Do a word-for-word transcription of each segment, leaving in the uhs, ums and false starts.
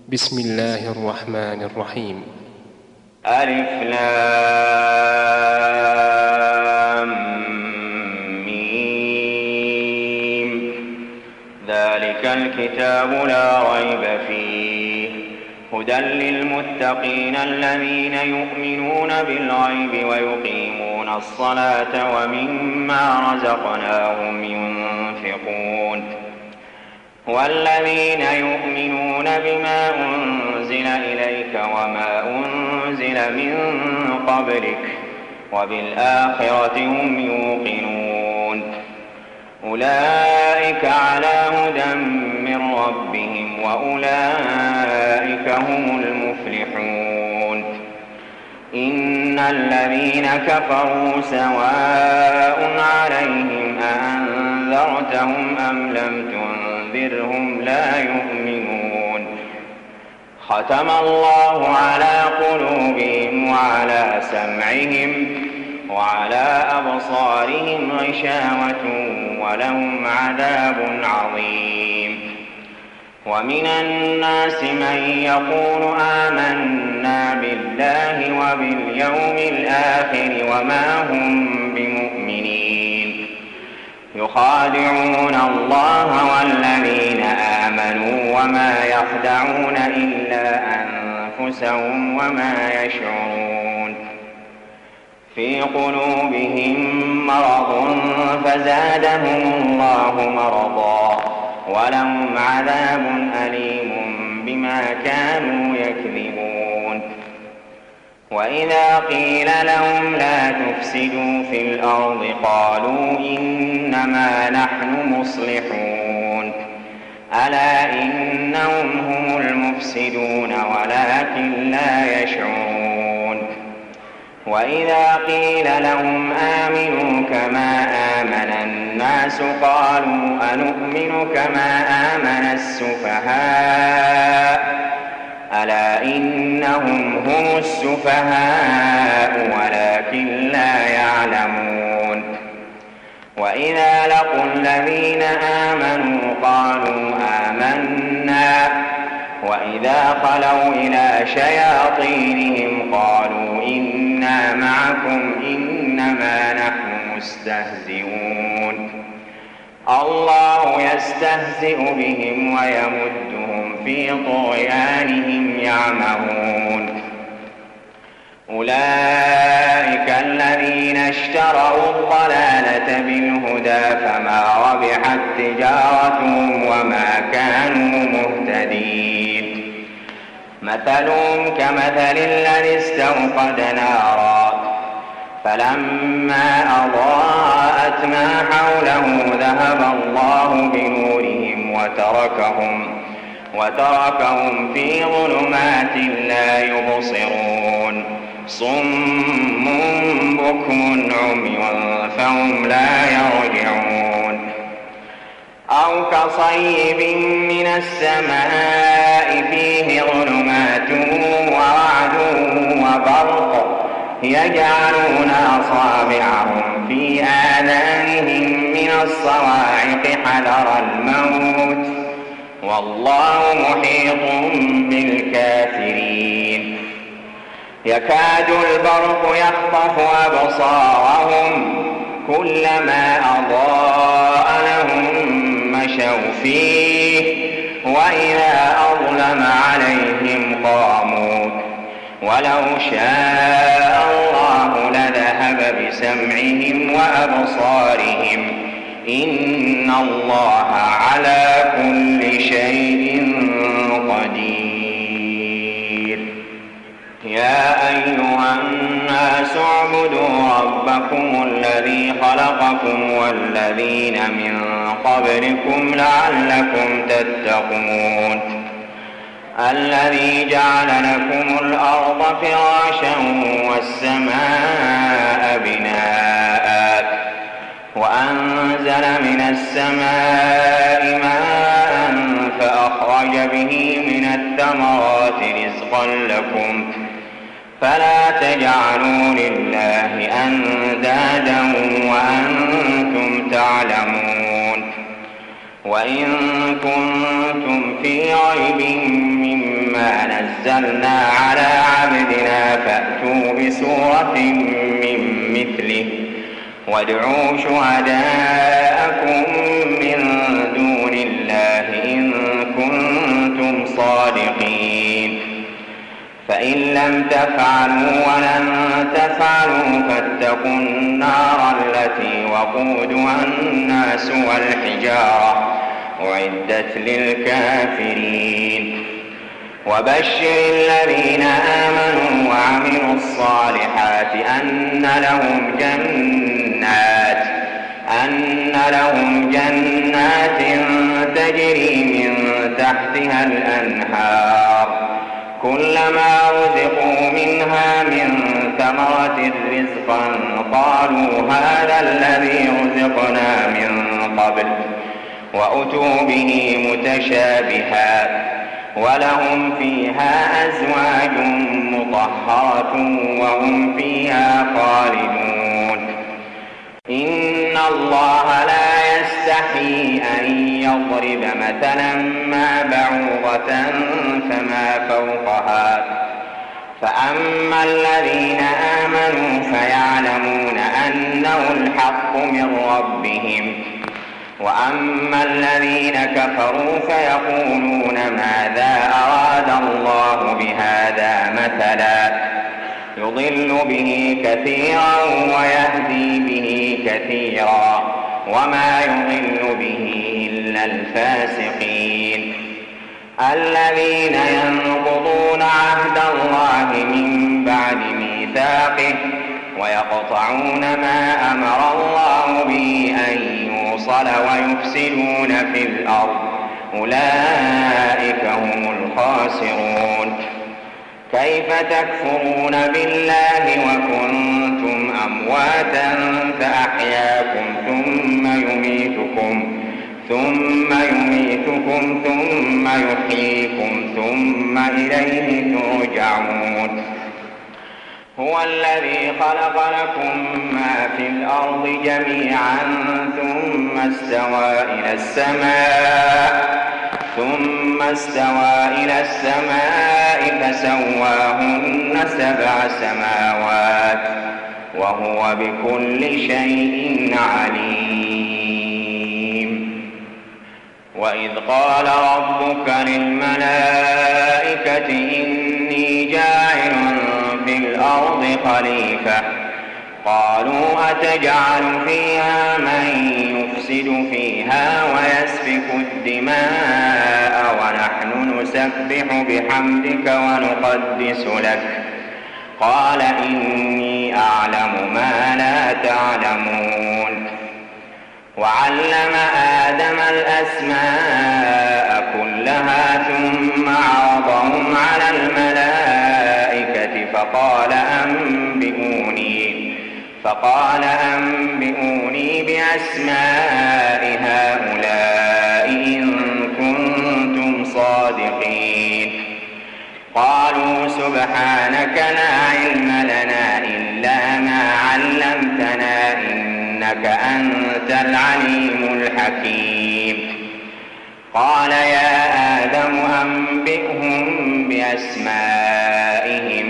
بسم الله الرحمن الرحيم. ألف لام ميم. ذلك الكتاب لا ريب فيه هدى للمتقين الذين يؤمنون بالغيب ويقيمون الصلاة ومما رزقناهم ينفقون والذين يؤمنون بما أنزل إليك وما أنزل من قبلك وبالآخرة هم يوقنون أولئك على هدى من ربهم وأولئك هم المفلحون. إن الذين كفروا سواء عليهم أأنذرتهم أم لم تنذرهم لا يؤمنون. ختم الله على قلوبهم وعلى سمعهم وعلى أبصارهم غشاوة ولهم عذاب عظيم. ومن الناس من يقول آمنا بالله وباليوم الآخر وما هم بمؤمنين يخادعون الله والذين آمنوا وما يخدعون إلا أنفسهم وما يشعرون. في قلوبهم مرض فزادهم الله مرضا ولهم عذاب أليم بما كانوا يكذبون. وإذا قيل لهم لا تفسدوا في الأرض قالوا إنما نحن مصلحون ألا إنهم هم المفسدون ولكن لا يشعرون. وإذا قيل لهم آمنوا كما آمن الناس قالوا أنؤمن كما آمن السفهاء ألا إنهم هم السفهاء ولكن لا يعلمون. وإذا لقوا الذين آمنوا قالوا آمنا وإذا خلوا إلى شياطينهم قالوا إنا معكم إنما نحن مستهزئون. الله يستهزئ بهم ويمدهم في طغيانهم يعمهون. أولئك الذين اشتروا الضلالة بالهدى فما ربحت تجارتهم وما كانوا مهتدين. مثلهم كمثل الذي استوقد نارا فلما أضاءت ما حوله ذهب الله بنورهم وتركهم وتركهم في ظلمات لا يبصرون. صم بكم عمي فهم لا يرجعون. أو كصيب من السماء فيه ظلمات ورعد وبرق يجعلون أصابعهم في آذانهم من الصواعق حذر الموت والله محيط بالكافرين. يكاد البرق يخطف أبصارهم كلما أضاء لهم مشوا فيه وإذا أظلم عليهم قاموا ولو شاء الله لذهب بسمعهم وأبصارهم إن الله على كل شيء قدير. يا أيها الناس اعبدوا ربكم الذي خلقكم والذين من قبلكم لعلكم تتقون. الذي جعل لكم الأرض فراشا والسماء بناء وأنزل من السماء ماء فأخرج به من الثمرات رزقا لكم فلا تجعلوا لله أندادا وأنتم تعلمون. وإن كنتم في ريب مما أنزلنا على عبدنا فأتوا بسورة من مثله وادعوا شهداءكم من دون الله إن كنتم صادقين فإن لم تفعلوا ولن تفعلوا فاتقوا النار التي وقودها الناس والحجارة أعدت للكافرين وبشر الذين آمنوا وعملوا الصالحات أن لهم جنات أن لهم جنات تجري من تحتها الأنهار كلما رزقوا منها من ثمرة رزقا قالوا هذا الذي رزقنا من قبل وأتوا به متشابها ولهم فيها أزواج مطهرة وهم فيها خالدون إن الله لا يستحيي أن يضرب مثلا ما بعوضة فما فوقها فأما الذين آمنوا فيعلمون أنه الحق من ربهم وأما الذين كفروا فيقولون ماذا أراد الله بهذا مثلا يضل به كثيرا ويهدي به كثيرا وما يضل به إلا الفاسقين الذين ينقضون عهد الله من بعد ميثاقه ويقطعون ما أمر الله به أن يوصل ويفسدون في الأرض أولئك هم الخاسرون كيف تكفرون بالله وكنتم أمواتا فأحياكم ثم يميتكم ثم يميتكم ثم يحييكم ثم إليه ترجعون هو الذي خلق لكم ما في الأرض جميعا ثم استوى إلى السماء ثم استوى إلى السماء فسواهن سبع سماوات وهو بكل شيء عليم وإذ قال ربك للملائكة إني جاعل في الأرض خليفة قالوا أتجعل فيها من يفسد فيها ويسفك الدماء ونحن نسبح بحمدك ونقدس لك قال إني أعلم ما لا تعلمون وعلم آدم الأسماء كلها ثم عرضهم على الملائكة فقال أنبئوني فقال أنبئوني بأسماء هؤلاء إن كنتم صادقين قالوا سبحانك لا علم لنا إلا ما علمتنا إنك أنت العليم الحكيم قال يا آدم أنبئهم بأسمائهم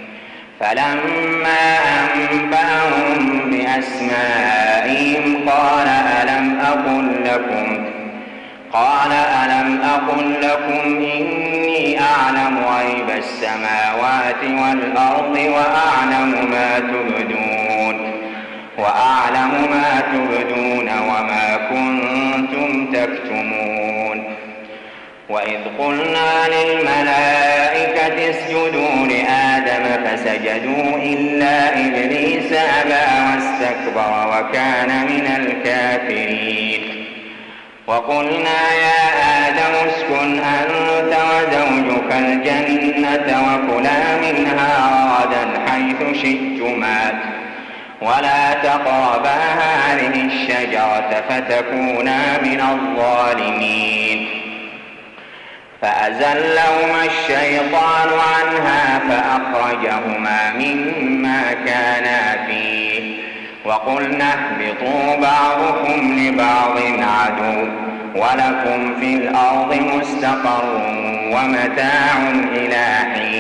فلما أنبأهم بأسمائهم قال ألم أقل لكم قال ألم أقل لكم إني أعلم غيب السماوات والأرض وأعلم ما تبدون وأعلم ما تبدون وما كنتم تكتمون وإذ قلنا للملائكة اسجدوا لآدم فسجدوا إلا إبليس أبى واستكبر وكان من الكافرين وقلنا يا آدم اسكن أنت وزوجك الجنة وكلا منها رغدا حيث شئتما ولا تقربا هذه الشجرة فتكونا من الظالمين فأزلهما الشيطان عنها فأخرجهما مما كانا فيه وقلنا اهبطوا بعضكم لبعض عدو ولكم في الأرض مستقر ومتاع إلى حين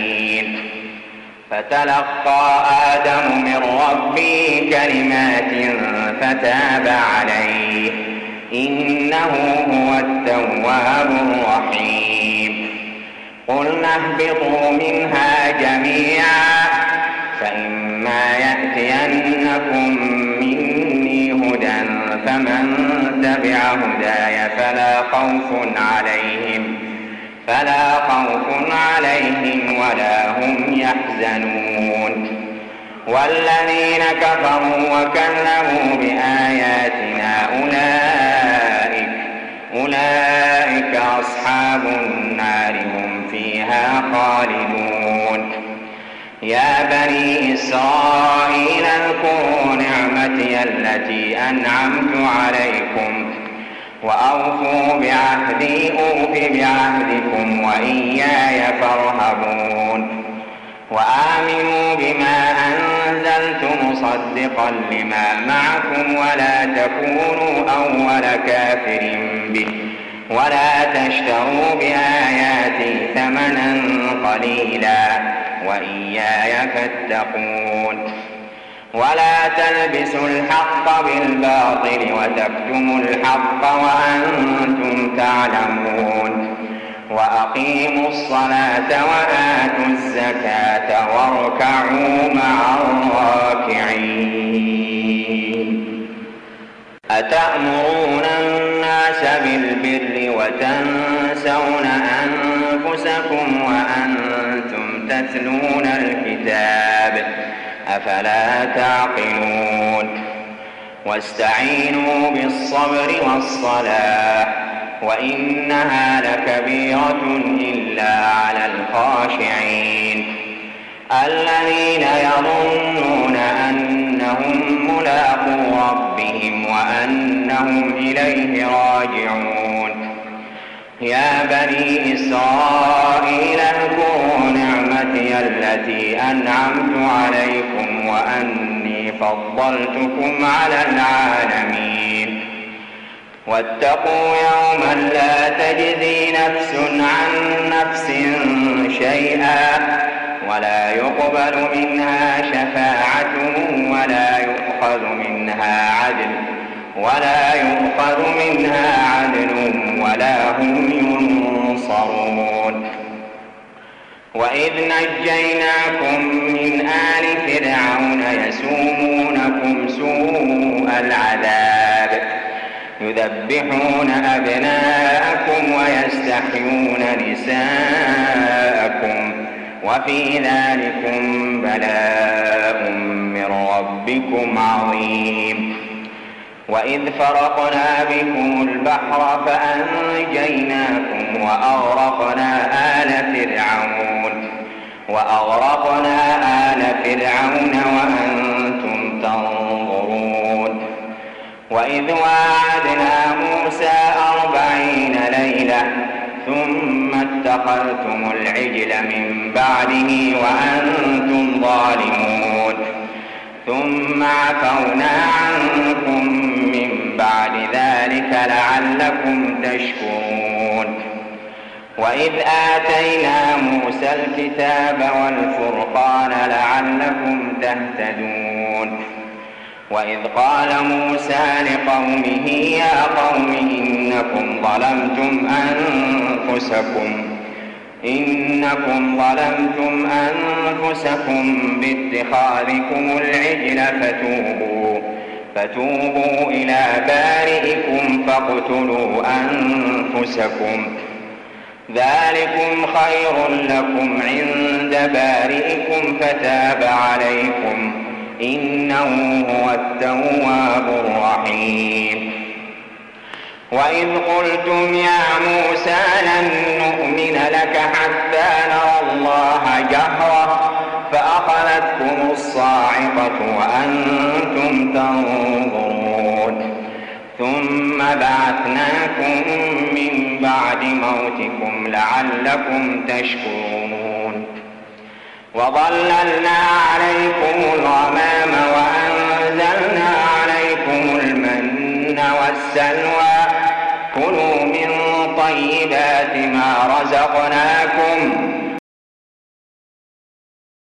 فتلقى آدم من ربه كلمات فتاب عليه إنه هو التواب الرحيم. قلنا اهبطوا منها جميعا فإما يأتينكم مني هدى فمن تبع هداي فلا خوف عليهم فلا خوف عليهم ولا هم يحزنون. والذين كفروا وكذبوا بآياتنا أولئك أولئك أصحاب النار هم فيها خالدون. يا بني إسرائيل اذكروا نعمتي التي أنعمت عليكم وأوفوا بعهدي أوف بعهدكم وإياي فارهبون. وآمنوا بما أنزلت مصدقا لما معكم ولا تكونوا أول كافر به ولا تشتروا بآياتي ثمنا قليلا وإياي فاتقون. ولا تلبسوا الحق بالباطل وتكتموا الحق وأنتم تعلمون. وأقيموا الصلاة وآتوا الزكاة واركعوا مع الراكعين. أتأمرون الناس بالبر وتنسون أنفسكم وأنتم تتلون الكتاب أفلا تعقلون. واستعينوا بالصبر والصلاة وإنها لكبيرة إلا على الخاشعين الذين يظنون أنهم ملاقو ربهم وأنهم إليه راجعون. يا بني إسرائيل اذكروا نعمتي التي أنعمت عليكم وأني فضلتكم على العالمين. واتقوا يوما لا تجزي نفس عن نفس شيئا ولا يقبل منها شفاعة ولا يؤخذ منها عدل ولا يؤخذ منها عدل ولا هم ينصرون. وإذ نجيناكم من آل فرعون يسومونكم سوء العذاب يذبحون أبناءكم ويستحيون نساءكم وفي ذلكم بلاء من ربكم عظيم. وإذ فرقنا بكم البحر فأنجيناكم وأغرقنا آل فرعون وأغرقنا آل فرعون وأنتم تنظرون. وإذ واعدنا موسى أربعين ليلة ثم اتخذتم العجل من بعده وأنتم ظالمون ثم عفونا عنكم من بعد ذلك لعلكم تشكرون. وإذ آتينا موسى الكتاب والفرقان لعلكم تهتدون. وإذ قال موسى لقومه يا قوم إنكم ظلمتم أنفسكم إنكم ظلمتم أنفسكم باتخاذكم العجل فتوبوا فتوبوا إلى بارئكم فاقتلوا أنفسكم ذلكم خير لكم عند بارئكم فتاب عليكم إنه هو التواب الرحيم. وإذ قلتم يا موسى لن نؤمن لك حتى نرى الله جهرة فأخذتكم الصاعقة وأنتم تنظرون ثم بعثناكم من بعد موتكم لعلكم تشكرون. وظللنا عليكم الغمام وأنزلنا عليكم المن والسلوى كلوا من طيبات ما رزقناكم